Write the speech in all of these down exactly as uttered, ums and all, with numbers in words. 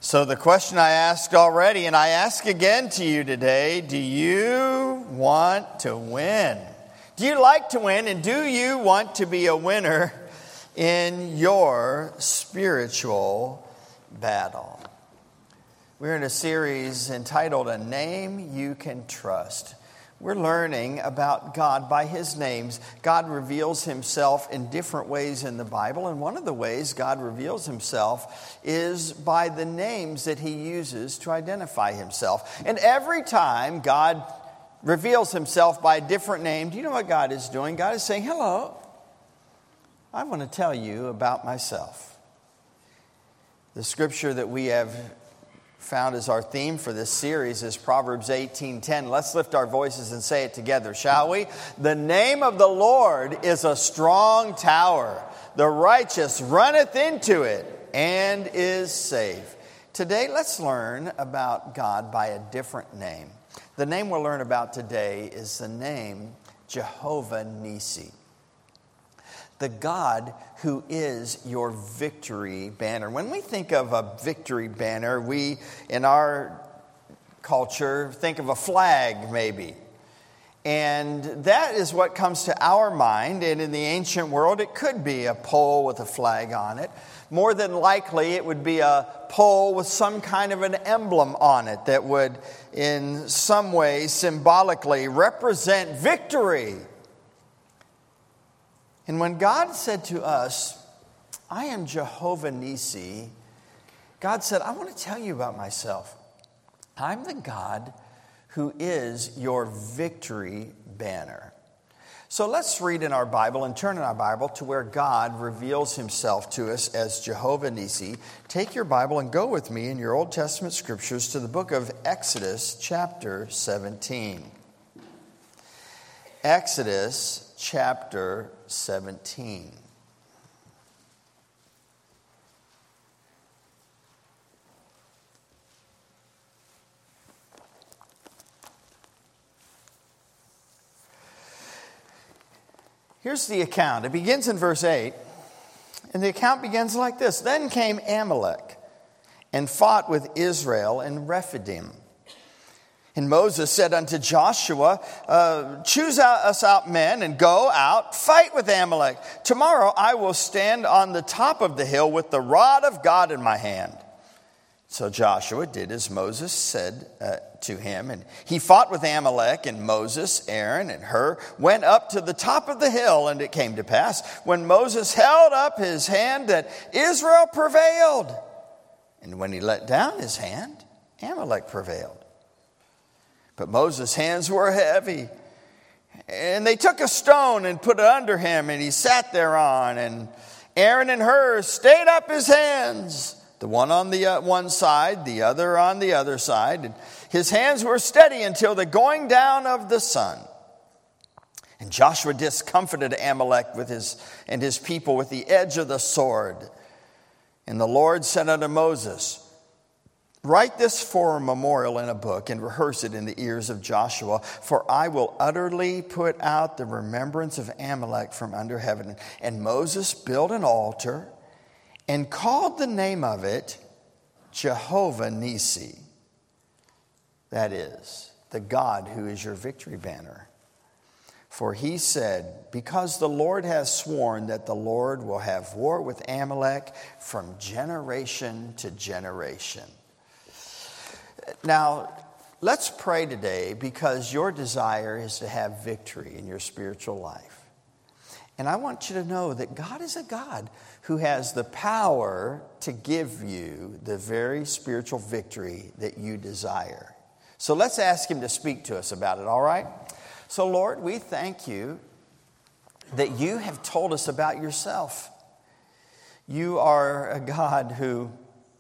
So the question I asked already, and I ask again to you today, do you want to win? Do you like to win, and do you want to be a winner in your spiritual battle? We're in a series entitled A Name You Can Trust. We're learning about God by His names. God reveals Himself in different ways in the Bible, and one of the ways God reveals Himself is by the names that He uses to identify Himself. And every time God reveals Himself by a different name, do you know what God is doing? God is saying, hello, I want to tell you about myself. The scripture that we have found as our theme for this series is Proverbs eighteen ten. Let's lift our voices and say it together, shall we? The name of the Lord is a strong tower. The righteous runneth into it and is safe. Today, let's learn about God by a different name. The name we'll learn about today is the name Jehovah Nissi. The God who is your victory banner. When we think of a victory banner, we, in our culture, think of a flag maybe. And that is what comes to our mind. And in the ancient world, it could be a pole with a flag on it. More than likely, it would be a pole with some kind of an emblem on it that would, in some way, symbolically represent victory. And when God said to us, I am Jehovah Nissi, God said, I want to tell you about myself. I'm the God who is your victory banner. So let's read in our Bible and turn in our Bible to where God reveals Himself to us as Jehovah Nissi. Take your Bible and go with me in your Old Testament scriptures to the book of Exodus chapter seventeen. Exodus chapter seventeen. Here's the account. It begins in verse eight, and the account begins like this. Then came Amalek and fought with Israel in Rephidim. And Moses said unto Joshua, uh, choose out us out men and go out, fight with Amalek. Tomorrow I will stand on the top of the hill with the rod of God in my hand. So Joshua did as Moses said uh, to him. And he fought with Amalek, and Moses, Aaron, and Hur went up to the top of the hill. And it came to pass, when Moses held up his hand, that Israel prevailed. And when he let down his hand, Amalek prevailed. But Moses' hands were heavy. And they took a stone and put it under him, and he sat thereon. And Aaron and Hur stayed up his hands, the one on the uh, one side, the other on the other side. And his hands were steady until the going down of the sun. And Joshua discomfited Amalek with his and his people with the edge of the sword. And the Lord said unto Moses, write this for a memorial in a book and rehearse it in the ears of Joshua, for I will utterly put out the remembrance of Amalek from under heaven. And Moses built an altar and called the name of it Jehovah Nissi. That is, the God who is your victory banner. For he said, because the Lord has sworn that the Lord will have war with Amalek from generation to generation. Now, let's pray today, because your desire is to have victory in your spiritual life. And I want you to know that God is a God who has the power to give you the very spiritual victory that you desire. So let's ask Him to speak to us about it, all right? So, Lord, we thank you that you have told us about yourself. You are a God who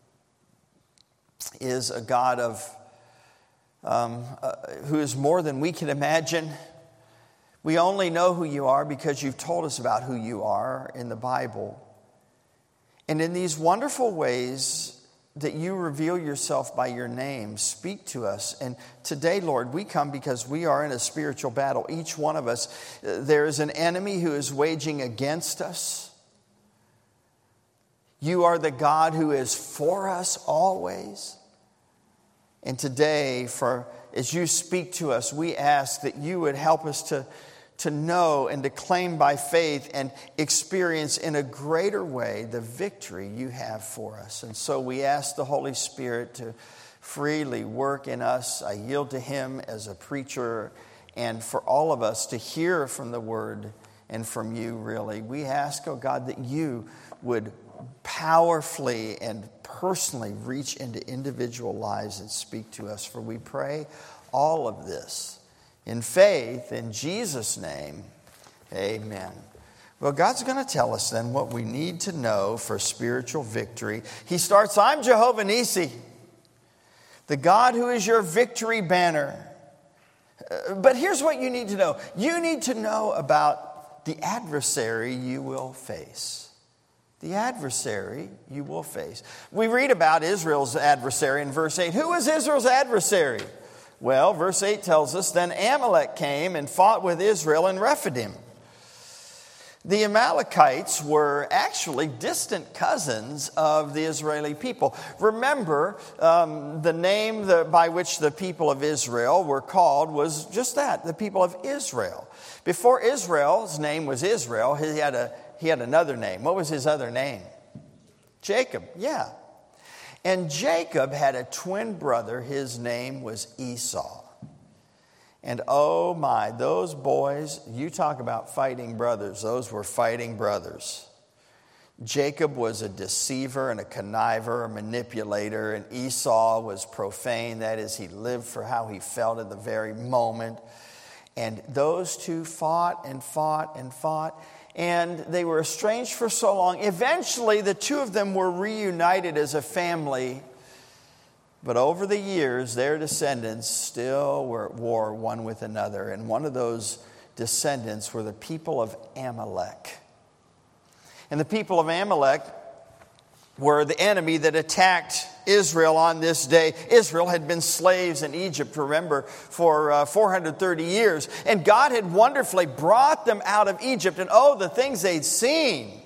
is a God of um, uh, who is more than we can imagine. We only know who you are because you've told us about who you are in the Bible. And in these wonderful ways that you reveal yourself by your name, speak to us. And today, Lord, we come because we are in a spiritual battle. Each one of us, there is an enemy who is waging against us. You are the God who is for us always. And today, for as you speak to us, we ask that you would help us to, to know and to claim by faith and experience in a greater way the victory you have for us. And so we ask the Holy Spirit to freely work in us. I yield to him as a preacher, and for all of us to hear from the word and from you, really. We ask, oh God, that you would powerfully and personally reach into individual lives and speak to us. For we pray all of this in faith, in Jesus' name, amen. Well, God's going to tell us then what we need to know for spiritual victory. He starts, I'm Jehovah Nissi, the God who is your victory banner. Uh, but here's what you need to know. You need to know about the adversary you will face. The adversary you will face. We read about Israel's adversary in verse eight. Who is Israel's adversary? Well, verse eight tells us, then Amalek came and fought with Israel in Rephidim. The Amalekites were actually distant cousins of the Israeli people. Remember, um, the name the, by which the people of Israel were called was just that, the people of Israel. Before Israel's name was Israel, he had a he had another name. What was his other name? Jacob, yeah. And Jacob had a twin brother. His name was Esau. And oh my, those boys, you talk about fighting brothers. Those were fighting brothers. Jacob was a deceiver and a conniver, a manipulator, and Esau was profane. That is, he lived for how he felt at the very moment. And those two fought and fought and fought, and they were estranged for so long. Eventually, the two of them were reunited as a family. But over the years, their descendants still were at war one with another. And one of those descendants were the people of Amalek. And the people of Amalek were the enemy that attacked Israel on this day. Israel had been slaves in Egypt, remember, for uh, four hundred thirty years. And God had wonderfully brought them out of Egypt. And oh, the things they'd seen.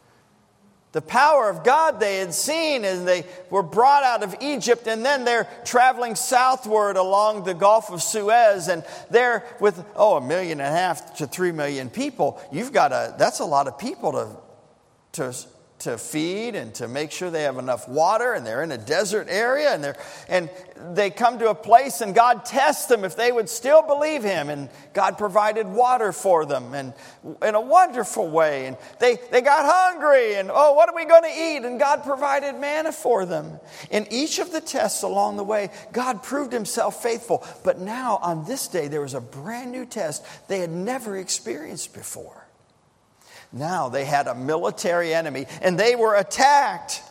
The power of God they had seen as they were brought out of Egypt, and then they're traveling southward along the Gulf of Suez, and they're with, oh, a million and a half to three million people. You've got a, that's a lot of people to, to, to feed and to make sure they have enough water, and they're in a desert area, and they're, and they come to a place, and God tests them if they would still believe him, and God provided water for them, and in a wonderful way, and they, they got hungry, and oh, what are we going to eat? And God provided manna for them. In each of the tests along the way, God proved himself faithful, but now on this day, there was a brand new test they had never experienced before. Now they had a military enemy, and they were attacked.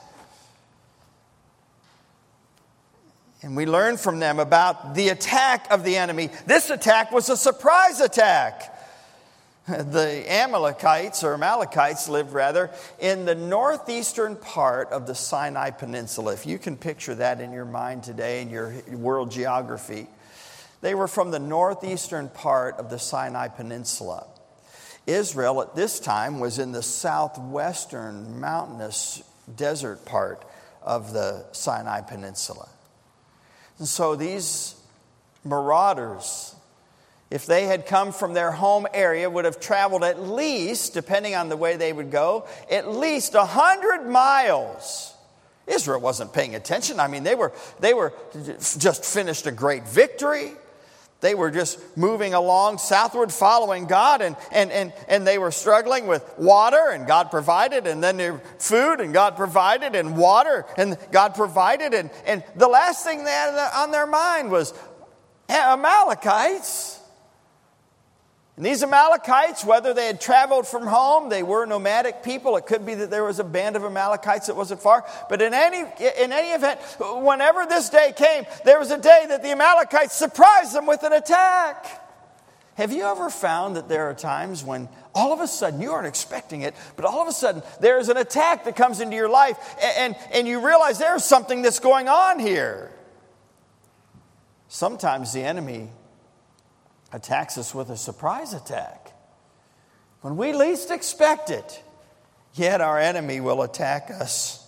And we learned from them about the attack of the enemy. This attack was a surprise attack. The Amalekites, or Amalekites lived rather, in the northeastern part of the Sinai Peninsula. If you can picture that in your mind today in your world geography. They were from the northeastern part of the Sinai Peninsula. Israel at this time was in the southwestern mountainous desert part of the Sinai Peninsula. And so these marauders, if they had come from their home area, would have traveled at least, depending on the way they would go, at least a hundred miles. Israel wasn't paying attention. I mean, they were, they were just finished a great victory. They were just moving along southward, following God, and, and, and, and they were struggling with water, and God provided, and then their food, and God provided, and water, and God provided, and, and the last thing they had on their mind was Amalekites. And these Amalekites, whether they had traveled from home, they were nomadic people. It could be that there was a band of Amalekites that wasn't far. But in any, in any event, whenever this day came, there was a day that the Amalekites surprised them with an attack. Have you ever found that there are times when all of a sudden you aren't expecting it, but all of a sudden there's an attack that comes into your life, and, and, and you realize there's something that's going on here? Sometimes the enemy attacks us with a surprise attack when we least expect it. Yet our enemy will attack us.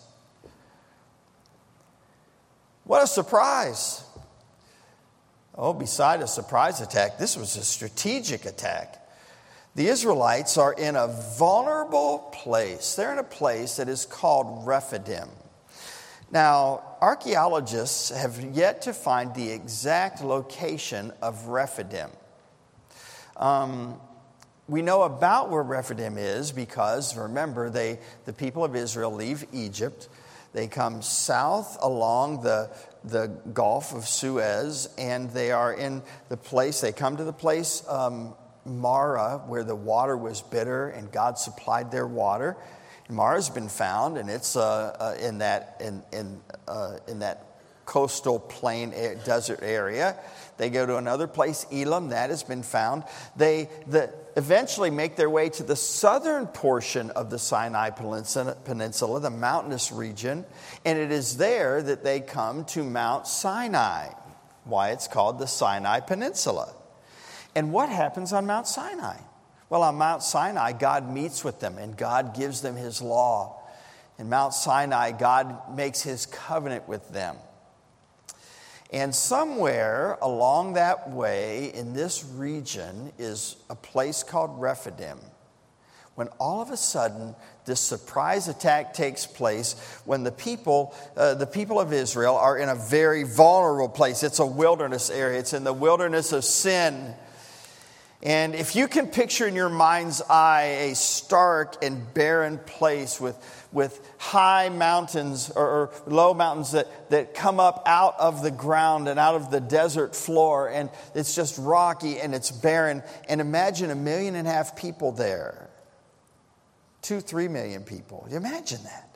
What a surprise. Oh, beside a surprise attack, this was a strategic attack. The Israelites are in a vulnerable place. They're in a place that is called Rephidim. Now, archaeologists have yet to find the exact location of Rephidim. Um, we know about where Rephidim is because, remember, they the people of Israel leave Egypt. They come south along the, the Gulf of Suez, and they are in the place, they come to the place, um, Marah, where the water was bitter, and God supplied their water. And Marah's been found, and it's uh, uh, in that in in uh, in that coastal plain desert area. They go to another place, Elam, that has been found. They the, eventually make their way to the southern portion of the Sinai Peninsula, the mountainous region, and it is there that they come to Mount Sinai, why it's called the Sinai Peninsula. And what happens on Mount Sinai? Well, on Mount Sinai, God meets with them, and God gives them His law. In Mount Sinai, God makes His covenant with them. And somewhere along that way in this region is a place called Rephidim, when all of a sudden this surprise attack takes place when the people, uh, the people of Israel are in a very vulnerable place. It's a wilderness area. It's in the wilderness of sin. And if you can picture in your mind's eye a stark and barren place with, with high mountains or, or low mountains that, that come up out of the ground and out of the desert floor, and it's just rocky and it's barren, and imagine a million and a half people there. Two, three million people. Imagine that.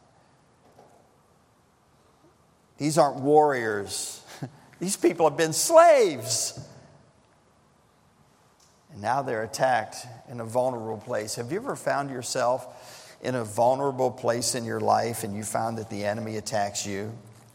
These aren't warriors. These people have been slaves. And now they're attacked in a vulnerable place. Have you ever found yourself in a vulnerable place in your life and you found that the enemy attacks you?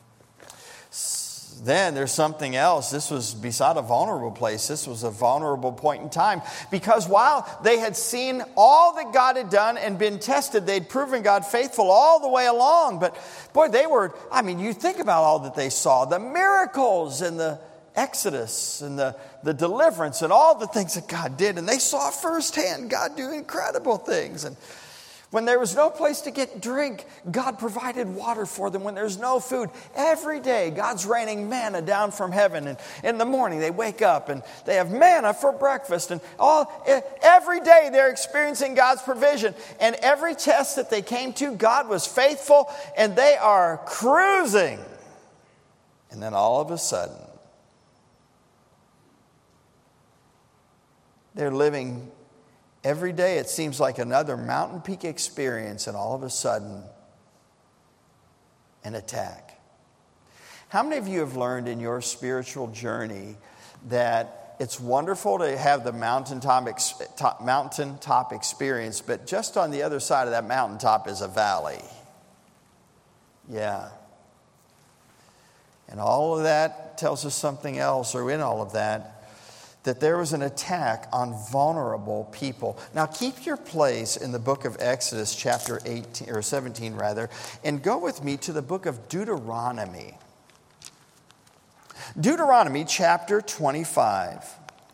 Then there's something else. This was beside a vulnerable place. This was a vulnerable point in time. Because while they had seen all that God had done and been tested, they'd proven God faithful all the way along. But boy, they were, I mean, you think about all that they saw. The miracles and the Exodus and the, the deliverance and all the things that God did. And they saw firsthand God do incredible things. And when there was no place to get drink, God provided water for them. When there's no food, every day God's raining manna down from heaven. And in the morning they wake up and they have manna for breakfast. And all every day they're experiencing God's provision. And every test that they came to, God was faithful, and they are cruising. And then all of a sudden, they're living every day, it seems like another mountain peak experience, and all of a sudden, an attack. How many of you have learned in your spiritual journey that it's wonderful to have the mountaintop, top, mountaintop experience, but just on the other side of that mountaintop is a valley? Yeah. And all of that tells us something else, or in all of that, that there was an attack on vulnerable people. Now keep your place in the book of Exodus chapter eighteen or seventeen rather, and go with me to the book of Deuteronomy. Deuteronomy chapter twenty-five.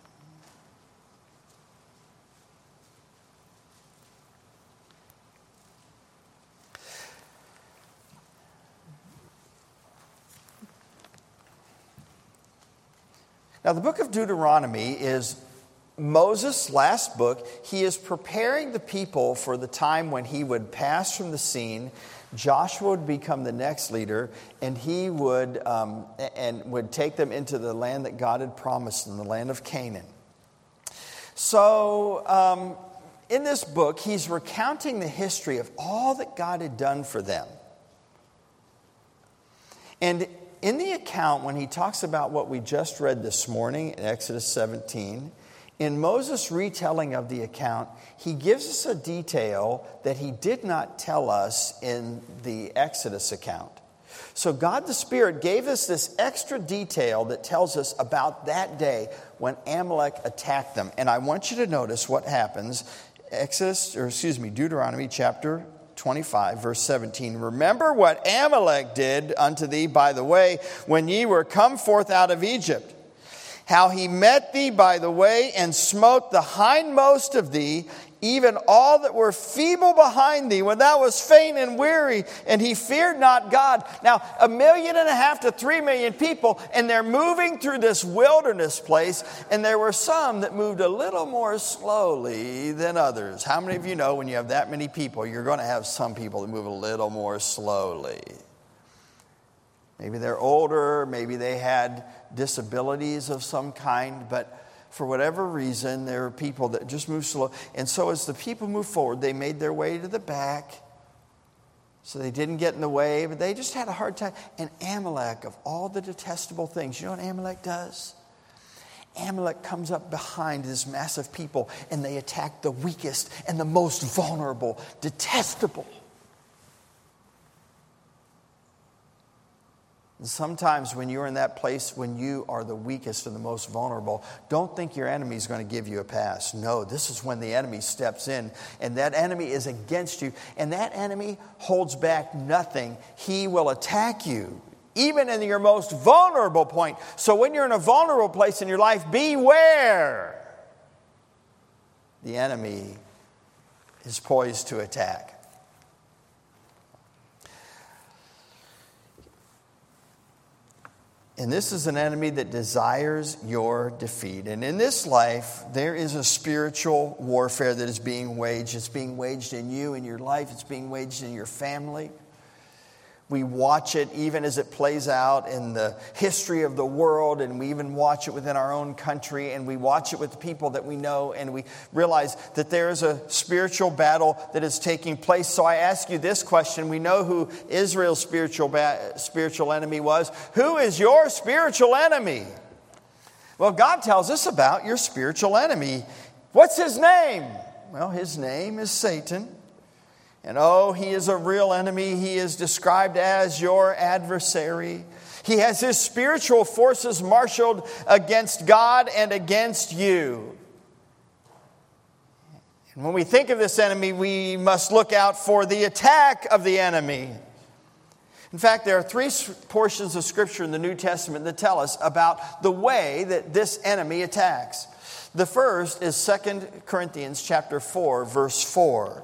Now, the book of Deuteronomy is Moses' last book. He is preparing the people for the time when he would pass from the scene. Joshua would become the next leader, and he would um, and would take them into the land that God had promised them, the land of Canaan. So, um, in this book, he's recounting the history of all that God had done for them. And in the account, when he talks about what we just read this morning in Exodus seventeen, in Moses' retelling of the account, he gives us a detail that he did not tell us in the Exodus account. So God the Spirit gave us this extra detail that tells us about that day when Amalek attacked them. And I want you to notice what happens. Exodus, or excuse me, Deuteronomy chapter twenty-five, verse seventeen. Remember what Amalek did unto thee by the way, when ye were come forth out of Egypt, how he met thee by the way, and smote the hindmost of thee, even all that were feeble behind thee, when thou wast faint and weary, and he feared not God. Now, a million and a half to three million people, and they're moving through this wilderness place, and there were some that moved a little more slowly than others. How many of you know when you have that many people, you're going to have some people that move a little more slowly? Maybe they're older, maybe they had disabilities of some kind, but for whatever reason, there are people that just move slow. And so as the people moved forward, they made their way to the back. So they didn't get in the way, but they just had a hard time. And Amalek, of all the detestable things, you know what Amalek does? Amalek comes up behind this massive people, and they attack the weakest and the most vulnerable, detestable. And sometimes when you're in that place, when you are the weakest and the most vulnerable, don't think your enemy is going to give you a pass. No, this is when the enemy steps in, and that enemy is against you, and that enemy holds back nothing. He will attack you, even in your most vulnerable point. So when you're in a vulnerable place in your life, beware. The enemy is poised to attack. And this is an enemy that desires your defeat. And in this life, there is a spiritual warfare that is being waged. It's being waged in you, in your life. It's being waged in your family. We watch it even as it plays out in the history of the world, and we even watch it within our own country, and we watch it with the people that we know, and we realize that there is a spiritual battle that is taking place. So I ask you this question. We know who Israel's spiritual ba- spiritual enemy was. Who is your spiritual enemy? Well, God tells us about your spiritual enemy. What's his name? Well, his name is Satan. And oh, he is a real enemy. He is described as your adversary. He has his spiritual forces marshaled against God and against you. And when we think of this enemy, we must look out for the attack of the enemy. In fact, there are three portions of Scripture in the New Testament that tell us about the way that this enemy attacks. The first is Second Corinthians chapter four, verse four.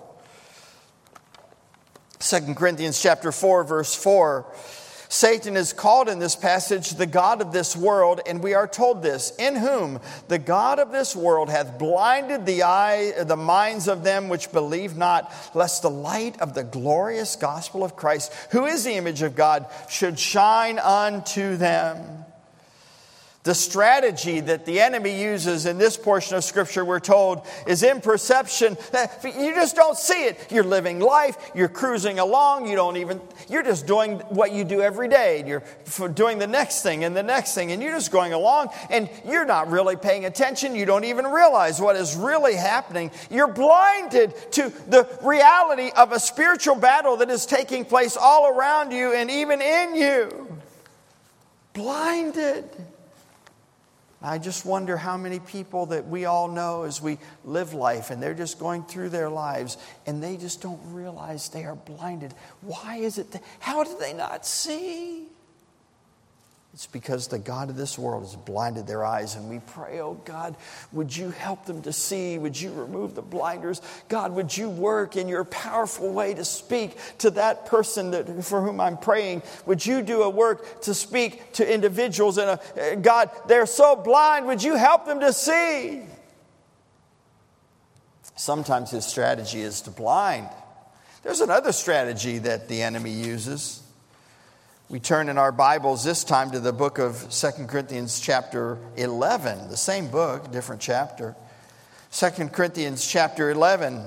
Second Corinthians chapter four, verse four. Satan is called in this passage the god of this world, and we are told this, in whom the god of this world hath blinded the eye, the minds of them which believe not, lest the light of the glorious gospel of Christ, who is the image of God, should shine unto them. The strategy that the enemy uses in this portion of Scripture, we're told, is imperception. You just don't see it. You're living life. You're cruising along. You don't even, you're just doing what you do every day. You're doing the next thing and the next thing, and you're just going along, and you're not really paying attention. You don't even realize what is really happening. You're blinded to the reality of a spiritual battle that is taking place all around you and even in you. Blinded. I just wonder how many people that we all know as we live life, and they're just going through their lives and they just don't realize they are blinded. Why is it that, how do they not see? It's because the god of this world has blinded their eyes, and we pray, oh God, would you help them to see? Would you remove the blinders? God, would you work in your powerful way to speak to that person that, for whom I'm praying? Would you do a work to speak to individuals? And uh, God, they're so blind, would you help them to see? Sometimes his strategy is to blind. There's another strategy that the enemy uses. We turn in our Bibles this time to the book of Second Corinthians chapter eleven. The same book, different chapter. Second Corinthians chapter eleven.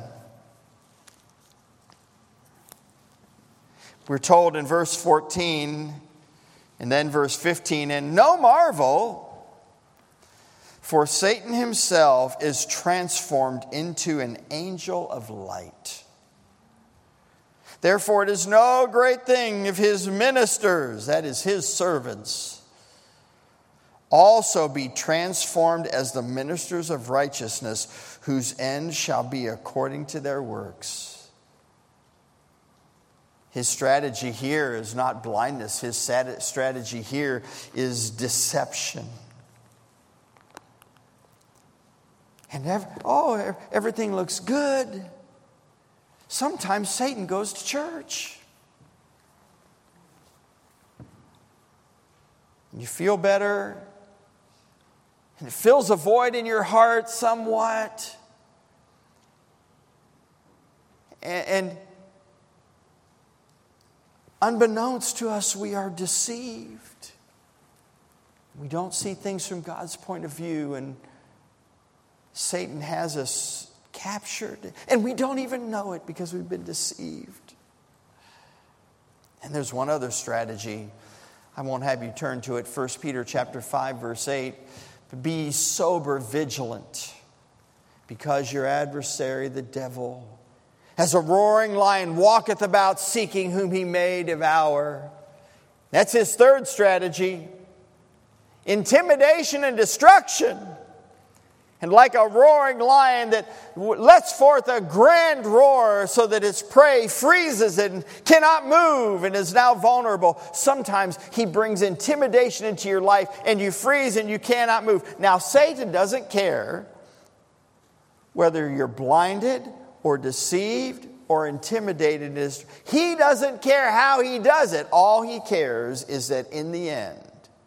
We're told in verse fourteen and then verse fifteen, and no marvel, for Satan himself is transformed into an angel of light. Therefore, it is no great thing if his ministers, that is his servants, also be transformed as the ministers of righteousness, whose end shall be according to their works. His strategy here is not blindness. His strategy here is deception. And every, oh, everything looks good. Sometimes Satan goes to church. You feel better. And it fills a void in your heart somewhat. And, and unbeknownst to us, we are deceived. We don't see things from God's point of view, and Satan has us captured. And we don't even know it because we've been deceived. And there's one other strategy. I won't have you turn to it. First Peter chapter five, verse eight. Be sober, vigilant, because your adversary, the devil, as a roaring lion, walketh about seeking whom he may devour. That's his third strategy. Intimidation and destruction. And like a roaring lion that lets forth a grand roar so that its prey freezes and cannot move and is now vulnerable. Sometimes he brings intimidation into your life and you freeze and you cannot move. Now Satan doesn't care whether you're blinded or deceived or intimidated. He doesn't care how he does it. All he cares is that in the end,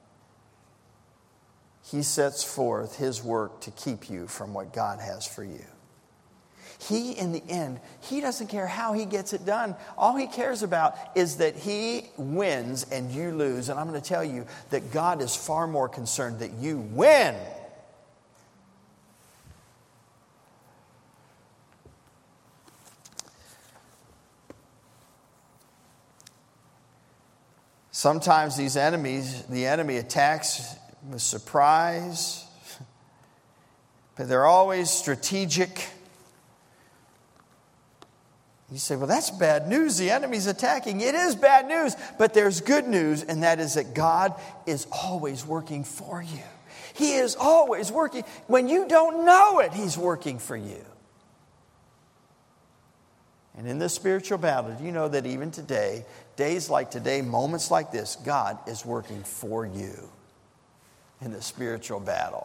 he sets forth his work to keep you from what God has for you. He, in the end, he doesn't care how he gets it done. All he cares about is that he wins and you lose. And I'm going to tell you that God is far more concerned that you win. Sometimes these enemies, the enemy attacks with surprise, but they're always strategic. You say, well, that's bad news. The enemy's attacking. It is bad news, but there's good news, and that is that God is always working for you. He is always working. When you don't know it, He's working for you. And in this spiritual battle, do you know that even today, days like today, moments like this, God is working for you in the spiritual battle.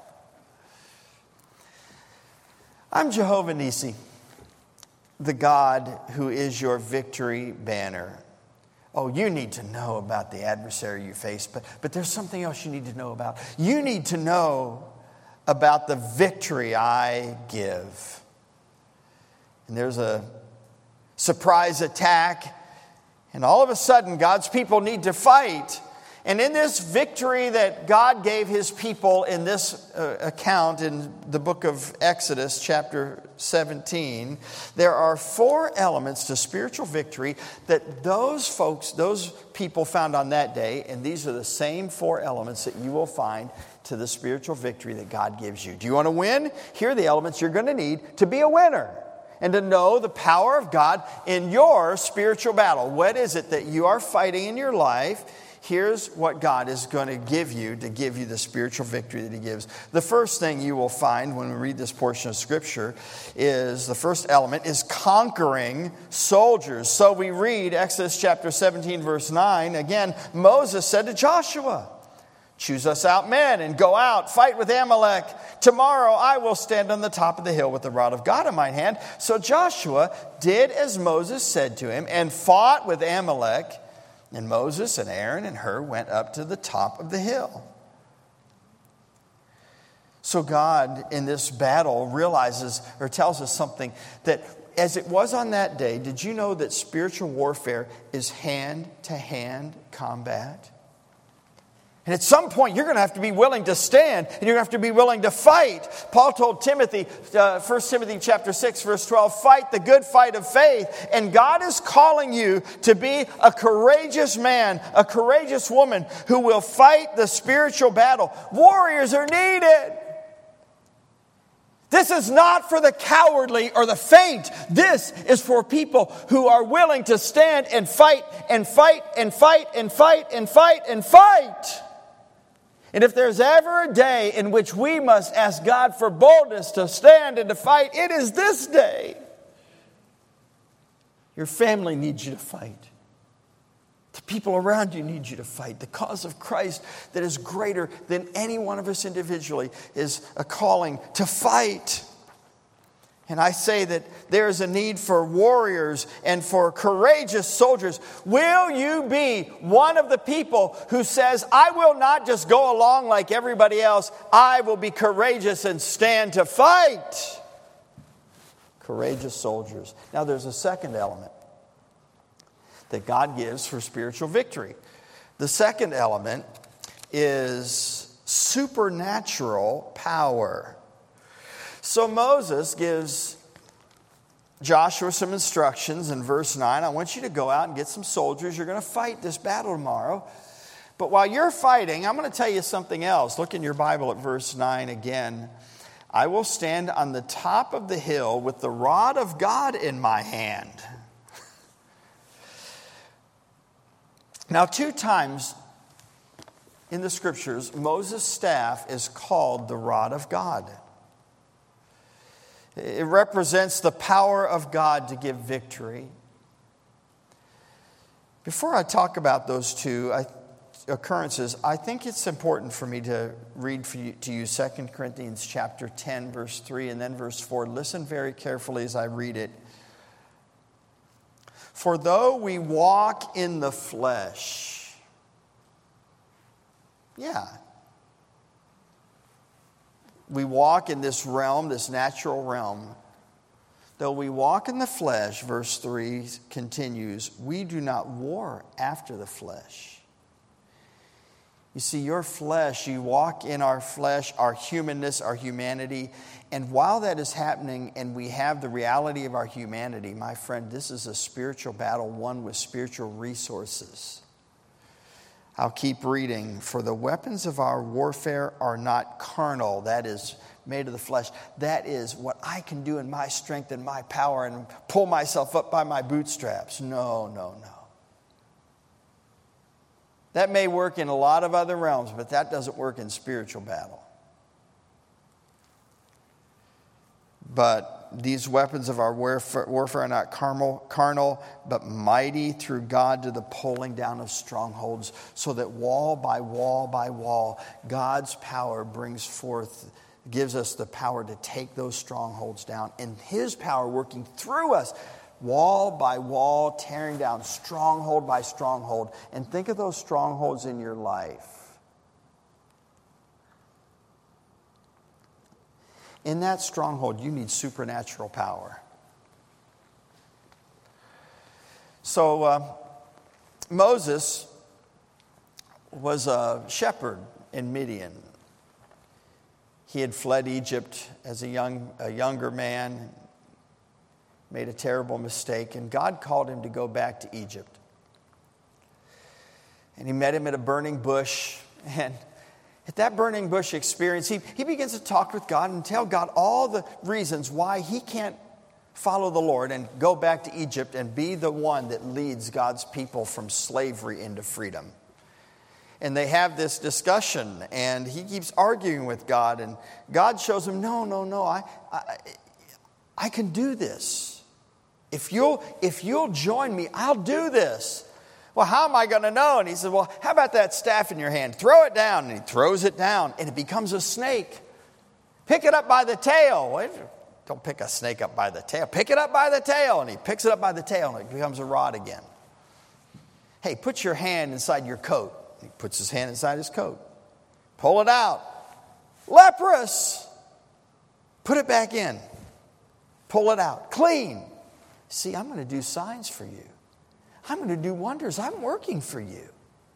I'm Jehovah Nissi, the God who is your victory banner. Oh, you need to know about the adversary you face, but, but there's something else you need to know about. You need to know about the victory I give. And there's a surprise attack, and all of a sudden God's people need to fight. And in this victory that God gave His people in this uh, account in the book of Exodus chapter seventeen, there are four elements to spiritual victory that those folks, those people found on that day, and these are the same four elements that you will find to the spiritual victory that God gives you. Do you want to win? Here are the elements you're going to need to be a winner and to know the power of God in your spiritual battle. What is it that you are fighting in your life? Here's what God is going to give you to give you the spiritual victory that He gives. The first thing you will find when we read this portion of Scripture is, the first element is conquering soldiers. So we read Exodus chapter seventeen, verse nine. Again, Moses said to Joshua, "Choose us out men and go out, fight with Amalek. Tomorrow I will stand on the top of the hill with the rod of God in my hand." So Joshua did as Moses said to him and fought with Amalek. And Moses and Aaron and Hur went up to the top of the hill. So God in this battle realizes or tells us something that as it was on that day, did you know that spiritual warfare is hand-to-hand combat? And at some point, you're going to have to be willing to stand, and you're going to have to be willing to fight. Paul told Timothy, uh, First Timothy chapter six, verse twelve, fight the good fight of faith. And God is calling you to be a courageous man, a courageous woman who will fight the spiritual battle. Warriors are needed. This is not for the cowardly or the faint. This is for people who are willing to stand and fight and fight and fight and fight and fight and fight. And if there's ever a day in which we must ask God for boldness to stand and to fight, it is this day. Your family needs you to fight. The people around you need you to fight. The cause of Christ that is greater than any one of us individually is a calling to fight. And I say that there is a need for warriors and for courageous soldiers. Will you be one of the people who says, I will not just go along like everybody else. I will be courageous and stand to fight. Courageous soldiers. Now there's a second element that God gives for spiritual victory. The second element is supernatural power. So Moses gives Joshua some instructions in verse nine. I want you to go out and get some soldiers. You're going to fight this battle tomorrow. But while you're fighting, I'm going to tell you something else. Look in your Bible at verse nine again. I will stand on the top of the hill with the rod of God in my hand. Now, two times in the scriptures, Moses' staff is called the rod of God. It represents the power of God to give victory. Before I talk about those two occurrences, I think it's important for me to read for you, to you Second Corinthians chapter ten, verse three, and then verse four. Listen very carefully as I read it. For though we walk in the flesh, yeah, we walk in this realm, this natural realm. Though we walk in the flesh, verse three continues, we do not war after the flesh. You see, your flesh, you walk in our flesh, our humanness, our humanity. And while that is happening and we have the reality of our humanity, my friend, this is a spiritual battle won with spiritual resources. I'll keep reading. For the weapons of our warfare are not carnal, that is, made of the flesh. That is what I can do in my strength and my power and pull myself up by my bootstraps. No, no, no. That may work in a lot of other realms, but that doesn't work in spiritual battle. But these weapons of our warfare, warfare are not carnal, carnal, but mighty through God to the pulling down of strongholds, so that wall by wall by wall, God's power brings forth, gives us the power to take those strongholds down. And His power working through us, wall by wall, tearing down stronghold by stronghold. And think of those strongholds in your life. In that stronghold, you need supernatural power. So, uh, Moses was a shepherd in Midian. He had fled Egypt as a young, a younger man, made a terrible mistake, and God called him to go back to Egypt. And He met him at a burning bush, and at that burning bush experience, he, he begins to talk with God and tell God all the reasons why he can't follow the Lord and go back to Egypt and be the one that leads God's people from slavery into freedom. And they have this discussion, and he keeps arguing with God, and God shows him, no, no, no, I, I, I can do this. If you'll, if you'll join me, I'll do this. Well, how am I going to know? And he said, well, how about that staff in your hand? Throw it down. And he throws it down, and it becomes a snake. Pick it up by the tail. Wait, don't pick a snake up by the tail. Pick it up by the tail. And he picks it up by the tail, and it becomes a rod again. Hey, put your hand inside your coat. He puts his hand inside his coat. Pull it out. Leprous. Put it back in. Pull it out. Clean. See, I'm going to do signs for you. I'm going to do wonders. I'm working for you.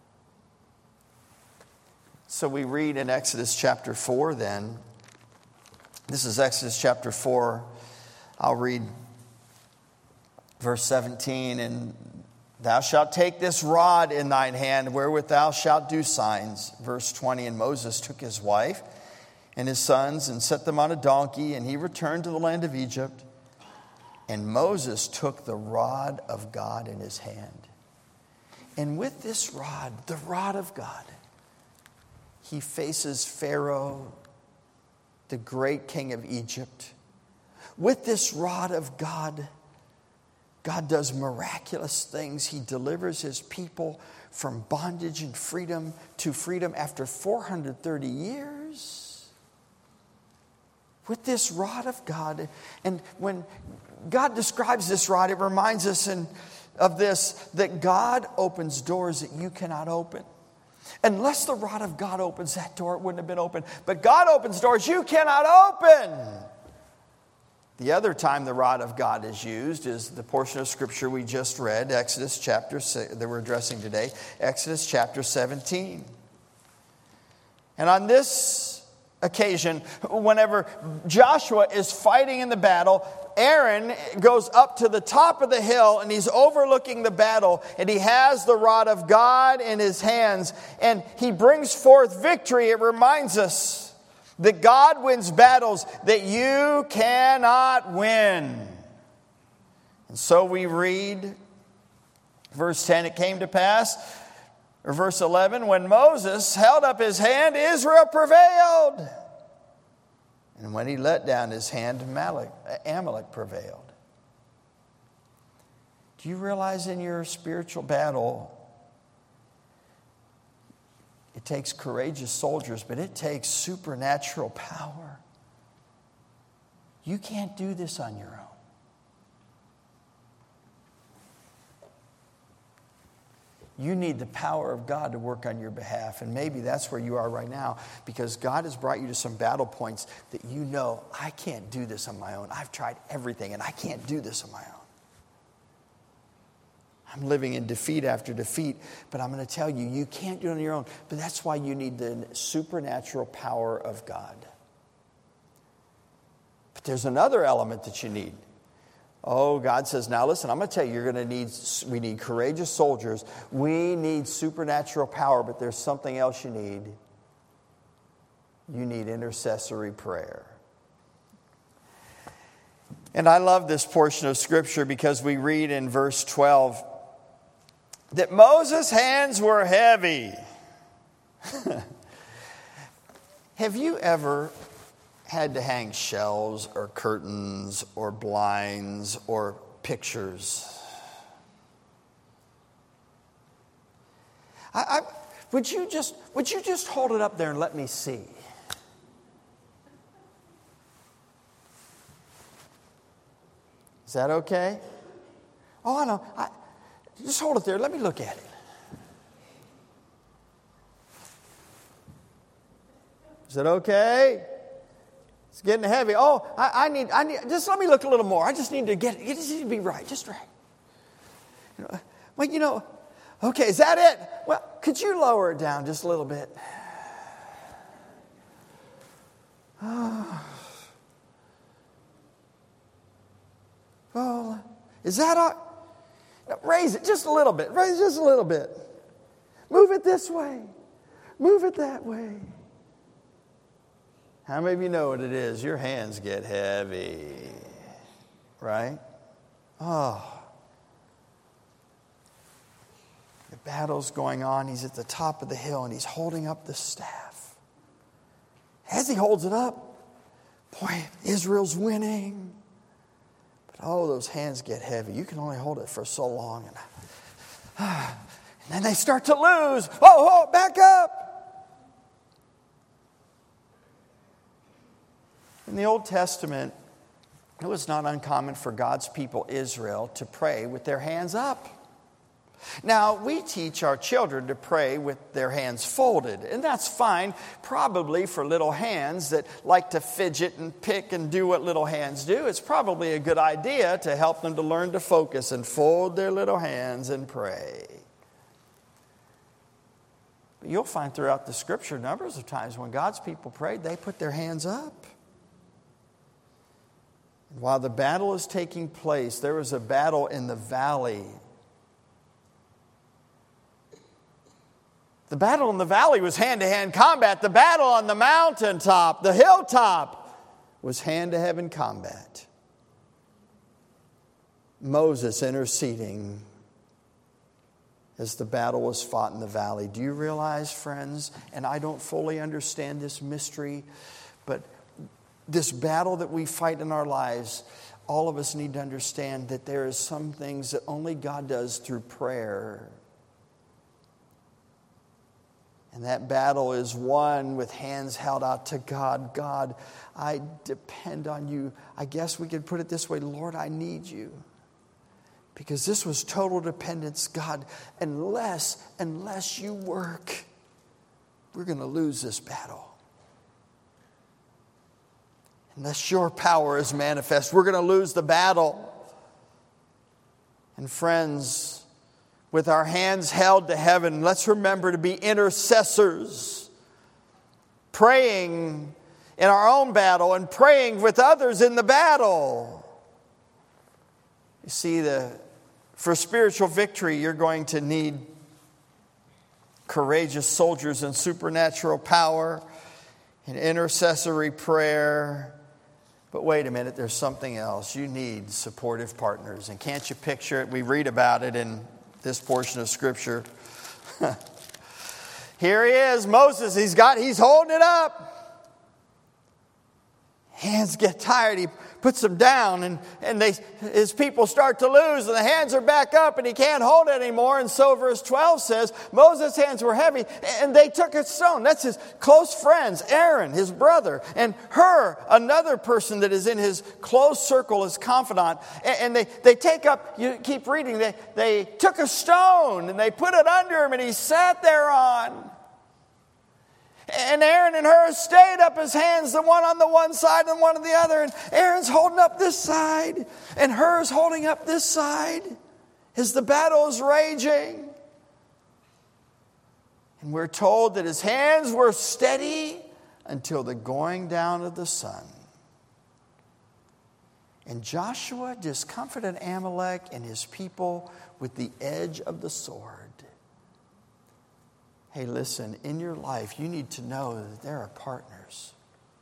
So we read in Exodus chapter four then. This is Exodus chapter four. I'll read verse seventeen. And thou shalt take this rod in thine hand, wherewith thou shalt do signs. Verse twenty. And Moses took his wife and his sons and set them on a donkey, and he returned to the land of Egypt. And Moses took the rod of God in his hand. And with this rod, the rod of God, he faces Pharaoh, the great king of Egypt. With this rod of God, God does miraculous things. He delivers his people from bondage and freedom to freedom after four hundred thirty years. With this rod of God. And when God describes this rod, it reminds us in, of this, that God opens doors that you cannot open. Unless the rod of God opens that door, it wouldn't have been open. But God opens doors you cannot open. The other time the rod of God is used is the portion of Scripture we just read, Exodus chapter six, that we're addressing today, Exodus chapter seventeen. And on this occasion, whenever Joshua is fighting in the battle, Aaron goes up to the top of the hill and he's overlooking the battle and he has the rod of God in his hands and he brings forth victory. It reminds us that God wins battles that you cannot win. And so we read verse ten, it came to pass, or verse eleven, when Moses held up his hand, Israel prevailed. And when he let down his hand, Amalek, Amalek prevailed. Do you realize in your spiritual battle, it takes courageous soldiers, but it takes supernatural power. You can't do this on your own. You need the power of God to work on your behalf. And maybe that's where you are right now, because God has brought you to some battle points that you know, I can't do this on my own. I've tried everything and I can't do this on my own. I'm living in defeat after defeat, but I'm going to tell you, you can't do it on your own. But that's why you need the supernatural power of God. But there's another element that you need. Oh, God says, now listen, I'm going to tell you, you're going to need, we need courageous soldiers. We need supernatural power, but there's something else you need. You need intercessory prayer. And I love this portion of Scripture because we read in verse twelve that Moses' hands were heavy. Have you ever had to hang shelves or curtains or blinds or pictures? I, I, would you just would you just hold it up there and let me see? Is that okay? Oh, I know. I, just hold it there. Let me look at it. Is that okay? It's getting heavy. Oh, I, I need, I need, just let me look a little more. I just need to get it. It just needs to be right, just right. You know, well, you know, okay, is that it? Well, could you lower it down just a little bit? Oh. Well, is that all? No, raise it just a little bit. Raise it just a little bit. Move it this way. Move it that way. How many of you know what it is? Your hands get heavy, right? Oh. The battle's going on. He's at the top of the hill and he's holding up the staff. As he holds it up, boy, Israel's winning. But oh, those hands get heavy. You can only hold it for so long. And, uh, and then they start to lose. Oh, oh, back up. In the Old Testament, it was not uncommon for God's people, Israel, to pray with their hands up. Now, we teach our children to pray with their hands folded, and that's fine, probably for little hands that like to fidget and pick and do what little hands do. It's probably a good idea to help them to learn to focus and fold their little hands and pray. But you'll find throughout the Scripture numbers of times when God's people prayed, they put their hands up. While the battle is taking place, there was a battle in the valley. The battle in the valley was hand-to-hand combat. The battle on the mountaintop, the hilltop, was hand-to-hand combat. Moses interceding as the battle was fought in the valley. Do you realize, friends, and I don't fully understand this mystery, but this battle that we fight in our lives, all of us need to understand that there are some things that only God does through prayer. And that battle is won with hands held out to God. God, I depend on you. I guess we could put it this way, Lord, I need you. Because this was total dependence. God, unless, unless you work, we're going to lose this battle. Unless your power is manifest, we're going to lose the battle. And friends, with our hands held to heaven, let's remember to be intercessors, praying in our own battle and praying with others in the battle. You see, the, for spiritual victory, you're going to need courageous soldiers and supernatural power and intercessory prayer. But wait a minute, there's something else. You need supportive partners. And can't you picture it? We read about it in this portion of Scripture. Here he is, Moses. He's got, he's holding it up. Hands get tired. He puts them down, and, and they, his people start to lose, and the hands are back up, and he can't hold it anymore. And so verse twelve says, Moses' hands were heavy, and they took a stone. That's his close friends, Aaron, his brother, and Hur, another person that is in his close circle, his confidant. And, and they, they take up, you keep reading, they, they took a stone, and they put it under him, and he sat thereon. And Aaron and Hur stayed up his hands, the one on the one side and one on the other. And Aaron's holding up this side, and Hur's holding up this side as the battle is raging. And we're told that his hands were steady until the going down of the sun. And Joshua discomfited Amalek and his people with the edge of the sword. Hey, listen, in your life, you need to know that there are partners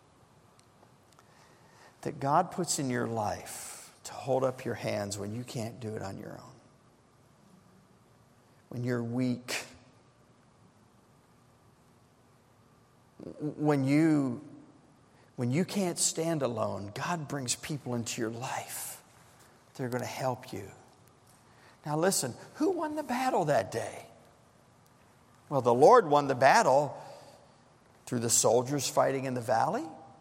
that God puts in your life to hold up your hands when you can't do it on your own. When you're weak. When you, when you can't stand alone, God brings people into your life. They're going to help you. Now listen, who won the battle that day? Well, the Lord won the battle through the soldiers fighting in the valley.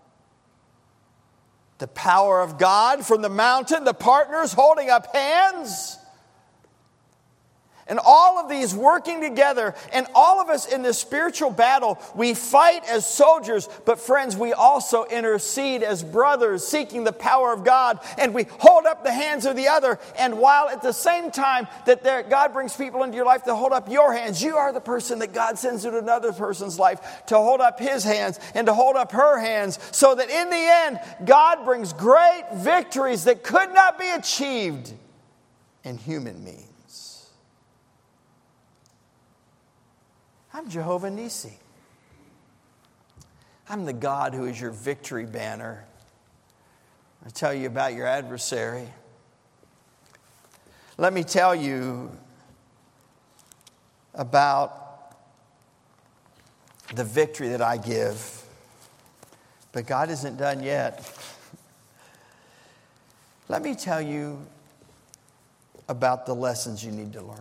The power of God from the mountain, the partners holding up hands. And all of these working together, and all of us in this spiritual battle, we fight as soldiers, but friends, we also intercede as brothers, seeking the power of God, and we hold up the hands of the other. And while at the same time that there, God brings people into your life to hold up your hands, you are the person that God sends into another person's life to hold up his hands and to hold up her hands, so that in the end, God brings great victories that could not be achieved in human means. I'm Jehovah Nissi. I'm the God who is your victory banner. I tell you about your adversary. Let me tell you about the victory that I give. But God isn't done yet. Let me tell you about the lessons you need to learn.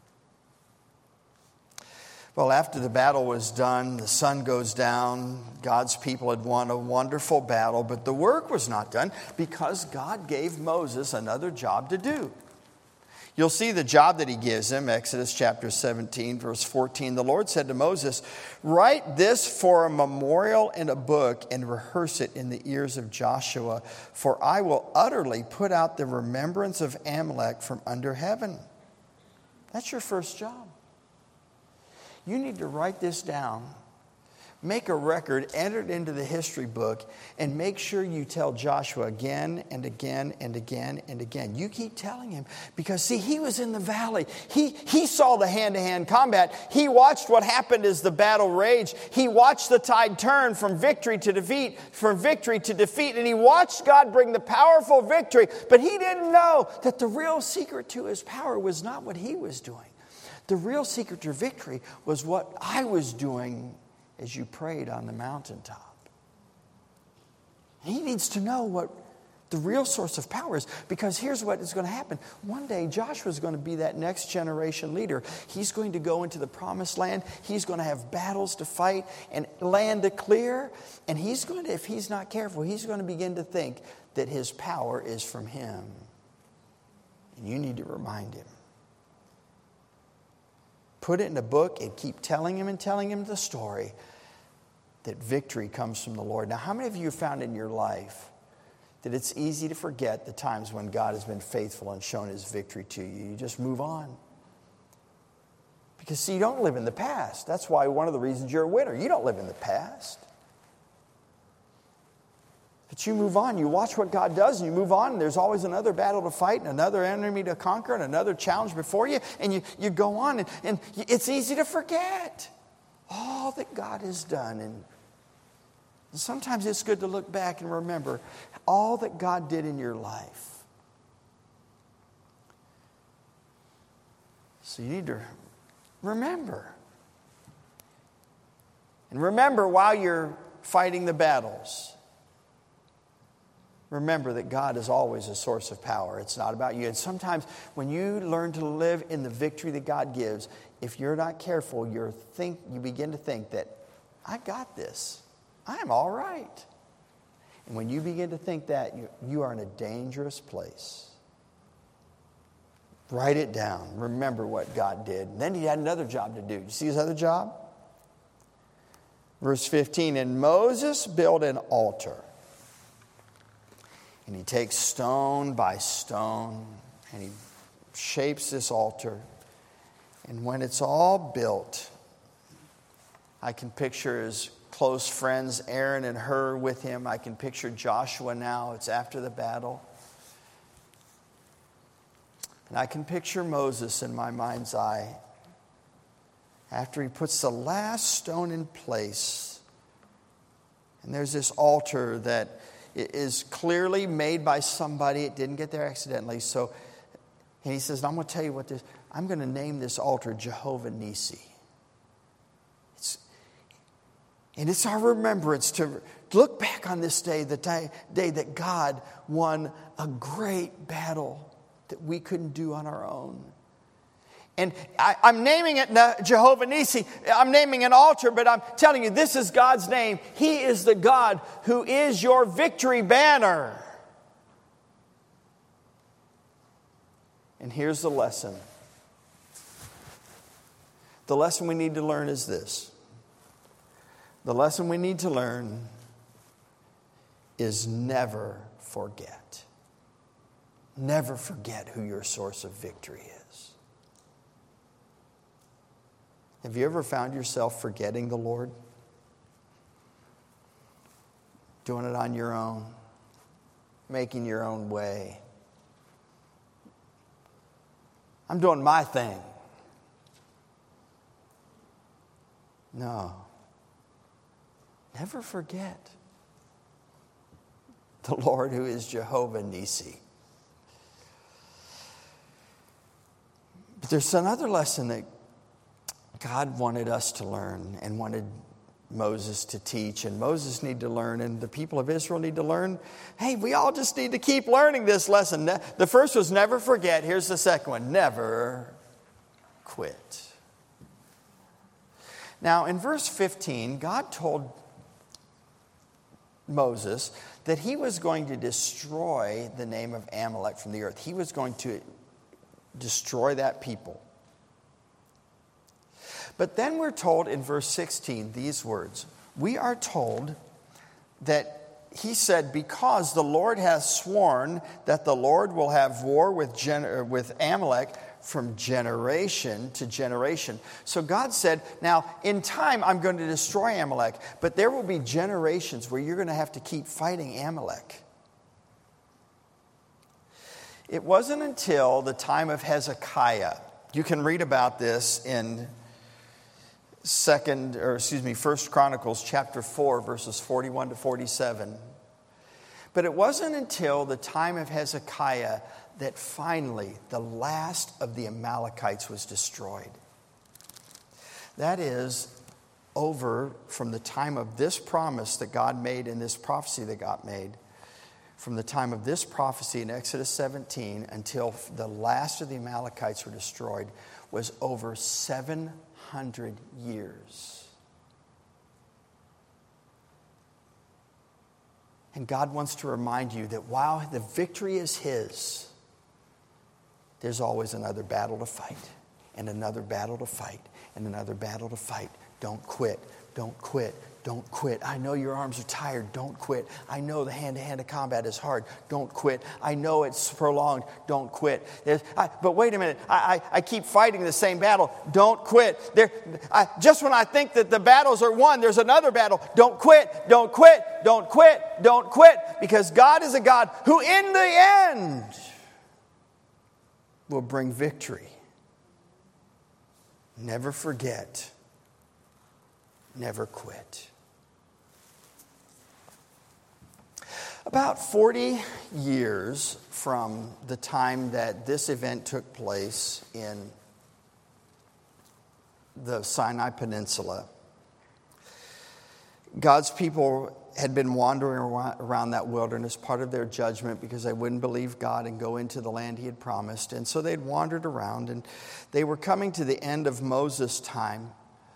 Well, after the battle was done, the sun goes down. God's people had won a wonderful battle, but the work was not done because God gave Moses another job to do. You'll see the job that he gives him, Exodus chapter seventeen, verse fourteen. The Lord said to Moses, "Write this for a memorial in a book and rehearse it in the ears of Joshua, for I will utterly put out the remembrance of Amalek from under heaven." That's your first job. You need to write this down, make a record, enter it into the history book, and make sure you tell Joshua again and again and again and again. You keep telling him because, see, he was in the valley. He, he saw the hand-to-hand combat. He watched what happened as the battle raged. He watched the tide turn from victory to defeat, from victory to defeat, and he watched God bring the powerful victory. But he didn't know that the real secret to his power was not what he was doing. The real secret to victory was what I was doing as you prayed on the mountaintop. He needs to know what The real source of power is because here's what is going to happen. One day, Joshua is going to be that next generation leader. He's going to go into the promised land. He's going to have battles to fight and land to clear. And he's going to, if he's not careful, he's going to begin to think that his power is from him. And you need to remind him. Put it in a book and keep telling him and telling him the story that victory comes from the Lord. Now, how many of you have found in your life that it's easy to forget the times when God has been faithful and shown his victory to you? You just move on. Because, see, you don't live in the past. That's why one of the reasons you're a winner. You don't live in the past. But you move on. You watch what God does and you move on. And there's always another battle to fight and another enemy to conquer and another challenge before you. And you, you go on. And, and it's easy to forget all that God has done. And sometimes it's good to look back and remember all that God did in your life. So you need to remember. And remember while you're fighting the battles, remember that God is always a source of power. It's not about you. And sometimes when you learn to live in the victory that God gives, if you're not careful, you're think, you begin to think that, I got this. I'm all right. And when you begin to think that, you, you are in a dangerous place. Write it down. Remember what God did. And then he had another job to do. You see his other job? Verse fifteen, and Moses built an altar. And he takes stone by stone and he shapes this altar. And when it's all built, I can picture his close friends, Aaron and Hur with him. I can picture Joshua now. It's after the battle. And I can picture Moses in my mind's eye. After he puts the last stone in place. And there's this altar that is clearly made by somebody. It didn't get there accidentally. So, and he says, I'm going to tell you what this, I'm going to name this altar Jehovah Nissi. And it's our remembrance to look back on this day, the day, day that God won a great battle that we couldn't do on our own. And I, I'm naming it Jehovah Nissi. I'm naming an altar, but I'm telling you, this is God's name. He is the God who is your victory banner. And here's the lesson. The lesson we need to learn is this. The lesson we need to learn is never forget. Never forget who your source of victory is. Have you ever found yourself forgetting the Lord? Doing it on your own, making your own way. I'm doing my thing. No. Never forget the Lord who is Jehovah Nissi. But there's another lesson that God wanted us to learn and wanted Moses to teach, and Moses needed to learn, and the people of Israel need to learn. Hey, we all just need to keep learning this lesson. The first was never forget. Here's the second one, never quit. Now, in verse fifteen, God told Moses that he was going to destroy the name of Amalek from the earth. He was going to destroy that people. But then we're told in verse sixteen these words. We are told that he said, because the Lord has sworn that the Lord will have war with, Gen- with Amalek from generation to generation. So God said, now in time I'm going to destroy Amalek, but there will be generations where you're going to have to keep fighting Amalek. It wasn't until the time of Hezekiah. You can read about this in second, or excuse me, First Chronicles chapter four, verses forty-one to forty-seven. But it wasn't until the time of Hezekiah that finally the last of the Amalekites was destroyed. That is over from the time of this promise that God made and this prophecy that God made from the time of this prophecy in Exodus seventeen until the last of the Amalekites were destroyed was over seven hundred years. And God wants to remind you that while the victory is His, there's always another battle to fight, and another battle to fight, and another battle to fight. Don't quit. Don't quit. Don't quit. I know your arms are tired. Don't quit. I know the hand-to-hand combat is hard. Don't quit. I know it's prolonged. Don't quit. I, but wait a minute. I, I, I keep fighting the same battle. Don't quit. There, I, just when I think that the battles are won, there's another battle. Don't quit. Don't quit. Don't quit. Don't quit. Because God is a God who in the end will bring victory. Never forget. Never quit. About forty years from the time that this event took place in the Sinai Peninsula, God's people had been wandering around that wilderness, part of their judgment because they wouldn't believe God and go into the land He had promised. And so they'd wandered around, and they were coming to the end of Moses' time.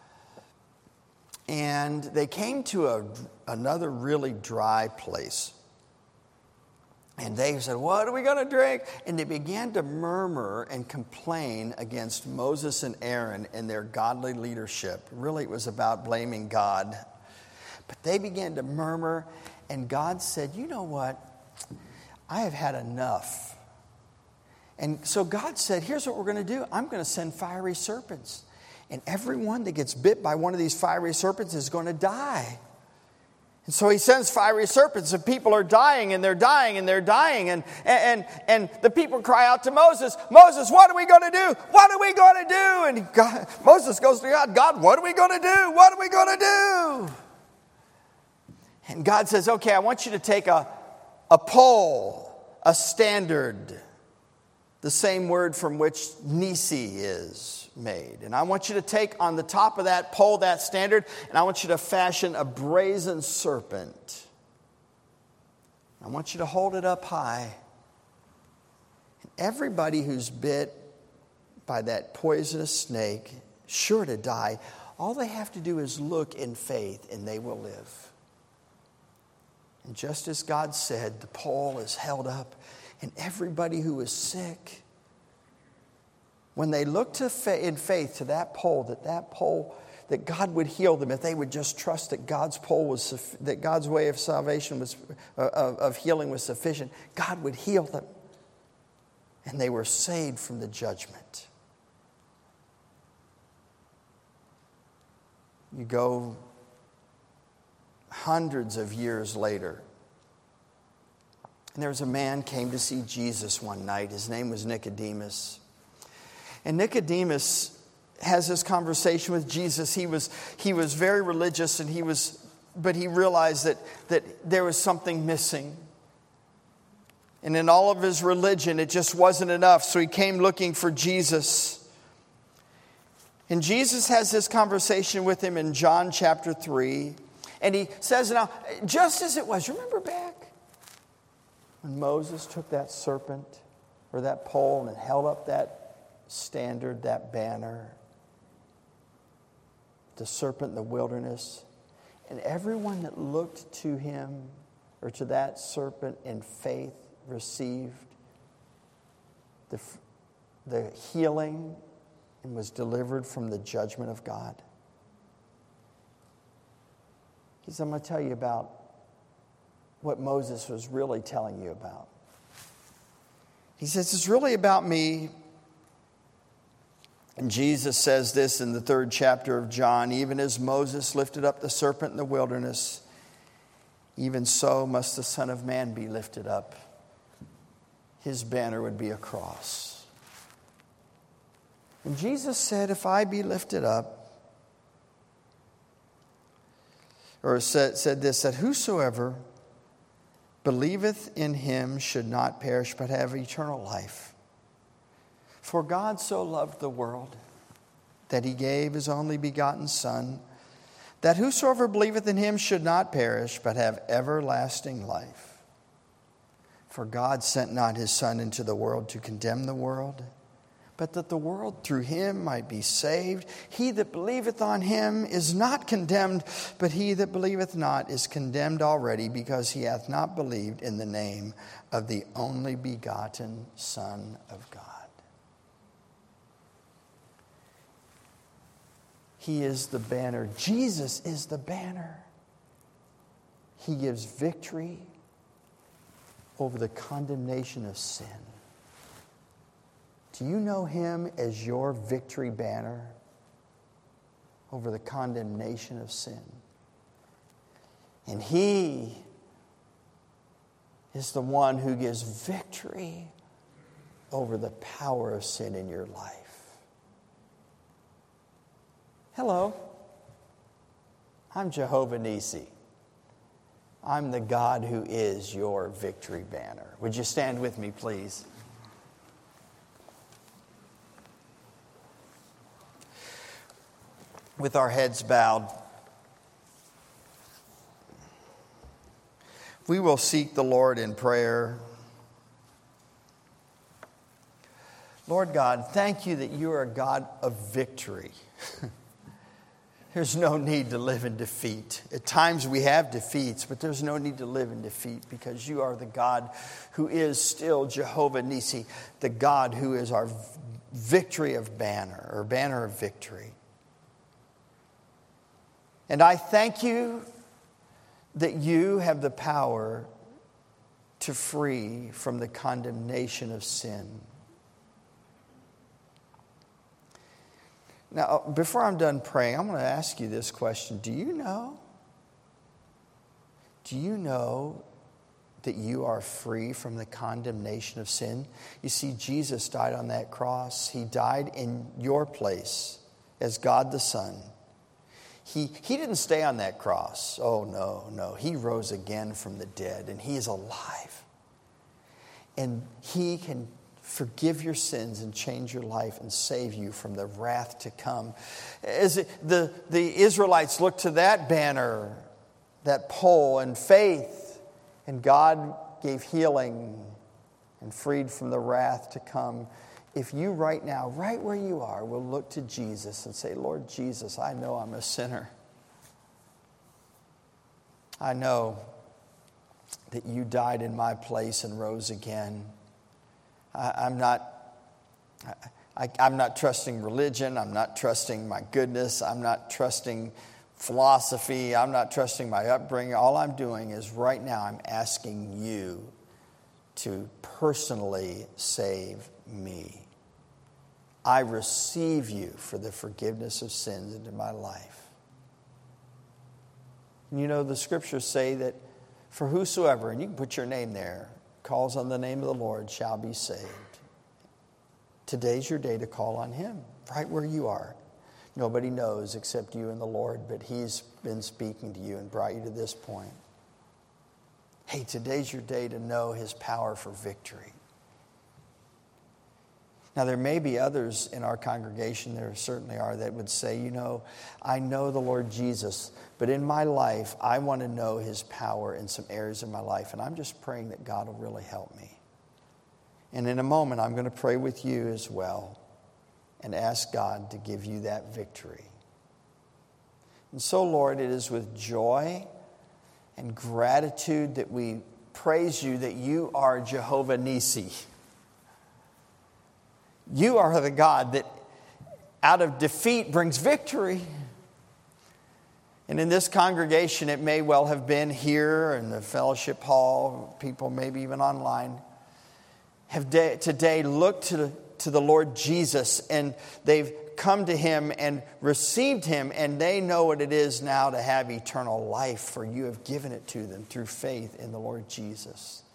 And they came to a, another really dry place. And they said, what are we going to drink? And they began to murmur and complain against Moses and Aaron and their godly leadership. Really, it was about blaming God. But they began to murmur, and God said, you know what? I have had enough. And so God said, here's what we're going to do. I'm going to send fiery serpents. And everyone that gets bit by one of these fiery serpents is going to die. And so He sends fiery serpents, and people are dying, and they're dying, and they're dying. And, and, and the people cry out to Moses, Moses, what are we going to do? What are we going to do? And God, Moses goes to God, God, what are we going to do? What are we going to do? And God says, okay, I want you to take a, a pole, a standard, the same word from which Nisi is made. And I want you to take on the top of that pole, that standard, and I want you to fashion a brazen serpent. I want you to hold it up high. And everybody who's bit by that poisonous snake, sure to die, all they have to do is look in faith and they will live. And just as God said, the pole is held up, and everybody who is sick, when they looked to fa- in faith to that pole, that that pole, that God would heal them if they would just trust that God's pole was, that God's way of salvation was, uh, of, of healing was sufficient, God would heal them. And they were saved from the judgment. You go hundreds of years later, and there was a man came to see Jesus one night. His name was Nicodemus. And Nicodemus has this conversation with Jesus. He was, he was very religious, and he was, but he realized that, that there was something missing. And in all of his religion, it just wasn't enough. So he came looking for Jesus. And Jesus has this conversation with him in John chapter three. And he says, now, just as it was, remember back when Moses took that serpent or that pole and held up that standard, that banner, the serpent in the wilderness, and everyone that looked to him or to that serpent in faith received the, the healing and was delivered from the judgment of God. He said, I'm going to tell you about what Moses was really telling you about. He says, it's really about me. And Jesus says this in the third chapter of John, even as Moses lifted up the serpent in the wilderness, even so must the Son of Man be lifted up. His banner would be a cross. And Jesus said, if I be lifted up, or said, said this, that whosoever believeth in him should not perish but have eternal life. For God so loved the world that He gave His only begotten Son, that whosoever believeth in Him should not perish but have everlasting life. For God sent not his Son into the world to condemn the world, but that the world through him might be saved. He that believeth on him is not condemned, but he that believeth not is condemned already, because he hath not believed in the name of the only begotten Son of God. He is the banner. Jesus is the banner. He gives victory over the condemnation of sin. Do you know him as your victory banner over the condemnation of sin? And he is the one who gives victory over the power of sin in your life. Hello, I'm Jehovah Nissi. I'm the God who is your victory banner. Would you stand with me, please? With our heads bowed, we will seek the Lord in prayer. Lord God, thank you that you are a God of victory. There's no need to live in defeat. At times we have defeats, but there's no need to live in defeat, because you are the God who is still Jehovah Nissi, the God who is our victory of banner, or banner of victory. And I thank you that you have the power to free from the condemnation of sin. Now, before I'm done praying, I'm going to ask you this question. Do you know? Do you know that you are free from the condemnation of sin? You see, Jesus died on that cross. He died in your place as God the Son. He, he didn't stay on that cross. Oh, no, no. He rose again from the dead, and he is alive. And he can forgive your sins and change your life and save you from the wrath to come. As it, the, the Israelites looked to that banner, that pole, and faith, and God gave healing and freed from the wrath to come. If you right now, right where you are, will look to Jesus and say, Lord Jesus, I know I'm a sinner. I know that you died in my place and rose again. I, I'm not, I, I'm not trusting religion. I'm not trusting my goodness. I'm not trusting philosophy. I'm not trusting my upbringing. All I'm doing is right now I'm asking you to personally save me. I receive you for the forgiveness of sins into my life. And you know, the scriptures say that for whosoever, and you can put your name there, calls on the name of the Lord shall be saved. Today's your day to call on him, right where you are. Nobody knows except you and the Lord, but he's been speaking to you and brought you to this point. Hey, today's your day to know his power for victory. Now, there may be others in our congregation, there certainly are, that would say, you know, I know the Lord Jesus, but in my life, I want to know his power in some areas of my life, and I'm just praying that God will really help me. And in a moment, I'm going to pray with you as well and ask God to give you that victory. And so, Lord, it is with joy and gratitude that we praise you that you are Jehovah Nissi. You are the God that out of defeat brings victory. And in this congregation, it may well have been here in the fellowship hall, people maybe even online, have de- today looked to the, to the Lord Jesus, and they've come to him and received him, and they know what it is now to have eternal life, for you have given it to them through faith in the Lord Jesus.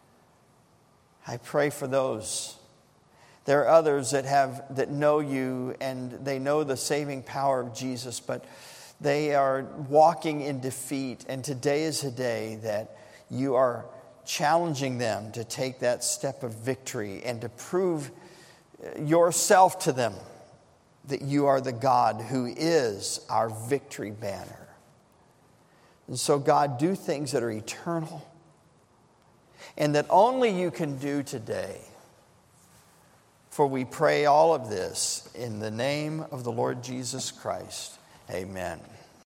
I pray for those. There are others that have that know you and they know the saving power of Jesus, but they are walking in defeat. And today is a day that you are challenging them to take that step of victory and to prove yourself to them that you are the God who is our victory banner. And so, God, do things that are eternal. and that only you can do today. For we pray all of this in the name of the Lord Jesus Christ. Amen.